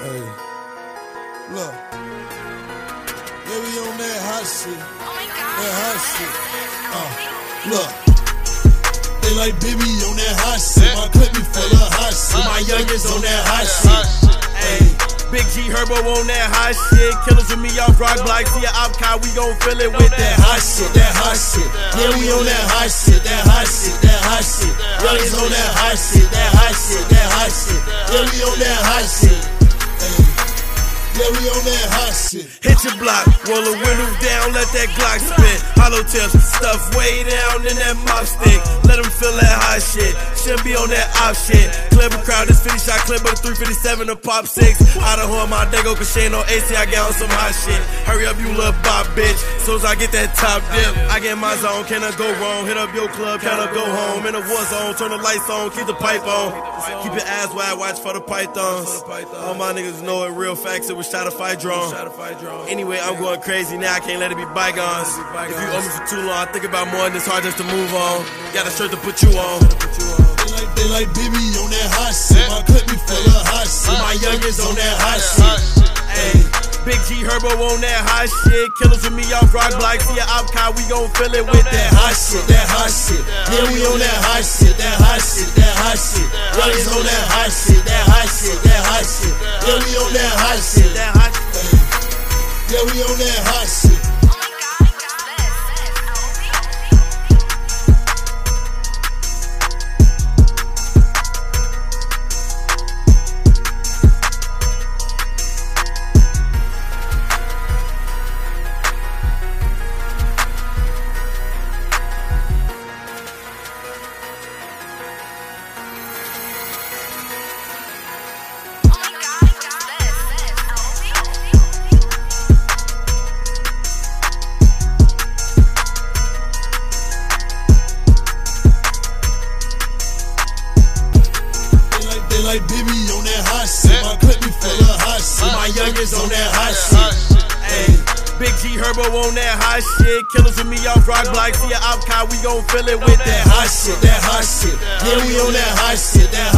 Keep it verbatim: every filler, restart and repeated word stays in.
Hey, look. Yeah, we on that hot shit. That hot shit. Uh, look. They like baby on that hot shit. My clip be full of hot shit. My youngins on that hot shit. Hey. Big G Herbo on that hot shit. Killers with me off rock block. See a op car, we gon' fill it with that hot shit. That hot shit. Yeah, we on that hot shit. That hot shit. That hot shit. Youngins on that hot shit. That hot shit. That hot shit. Yeah, we on that hot shit. Yeah, we on that hot shit. Hit your block, roll the windows down, let that Glock spit. Hollow tips, stuff way down in that mop stick. Let them feel that hot shit. Shouldn't be on that op shit. Clip a crowd, this fifty shot clip, but a three fifty-seven to pop six. Out of horn, my dago, cause she ain't no A C, I got on some hot shit. Hurry up, you little bop bitch. Soon as I get that top dip, I get my zone, can I go wrong? Hit up your club, can I go home? In a war zone, turn the lights on, keep the pipe on. Keep your ass wide, watch for the pythons. All my niggas know it, real facts, it was shot a fight drone. Anyway, I'm going crazy now, I can't let it be bygones. If you owe me for too long, I think about more than it's hard just to move on. Got a shirt to put you on. They like, they like baby on that hot shit. My clip be full of hot shit. My youngins on that hot shit. Hey, Big G Herbo on that hot shit. Killers with me off rock block. See a op car, we gon' fill it with that hot shit. That hot shit. Yeah, we on that hot shit. That hot shit. That hot shit. Youngins on that hot shit. That hot shit. That hot shit. Yeah, we on that hot shit. That hot shit. Yeah, we on that hot shit. Like baby on that hot shit. My clip be full of hot shit. My youngins on that hot shit. Hey, Big G Herbo on that hot shit. Killers with me off rock block. See a op car, we gon' fill it with that hot shit. That hot shit. Yeah, we on that hot shit. That